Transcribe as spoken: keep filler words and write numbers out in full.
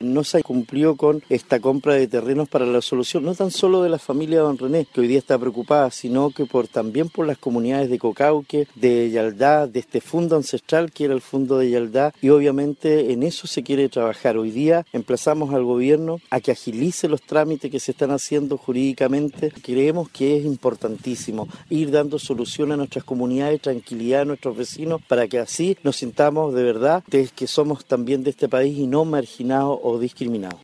no se cumplió con esta compra de terrenos para la solución, no tan solo de la familia de don René, que hoy día está preocupada, sino que por también por las comunidades de Cocauque, de Yaldá, de este fondo ancestral que era el fondo de Yaldá, y obviamente en eso se quiere trabajar. Hoy día emplazamos al gobierno a que agilice los trámites que se están haciendo jurídicamente. Creemos que es importantísimo ir dando solución a nuestras comunidades, tranquilidad a nuestros vecinos, para que así nos sintamos de verdad de que somos también de este país y no marginados o discriminados.